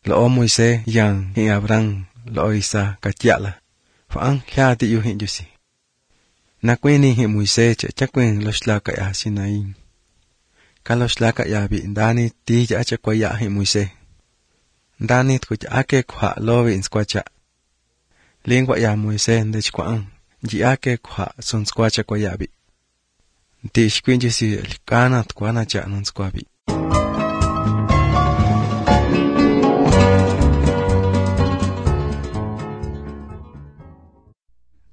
Lõ Moisés yang hi Abraham lõ Isa katiala. Phang hia ti yu hi jusi. Na kweni hi Moisés cha kwen losla ka ya Sinai. Ka losla ka ya bi ndani ti cha kwa ya hi Moisés. Ndani tku cha ake kwa lovi inskwacha. Lingwa ya Moisés ndech kwa ji ake kwa son skwacha kwa ya bi. Ti shkwin jusi likana tkwana cha non skwabi.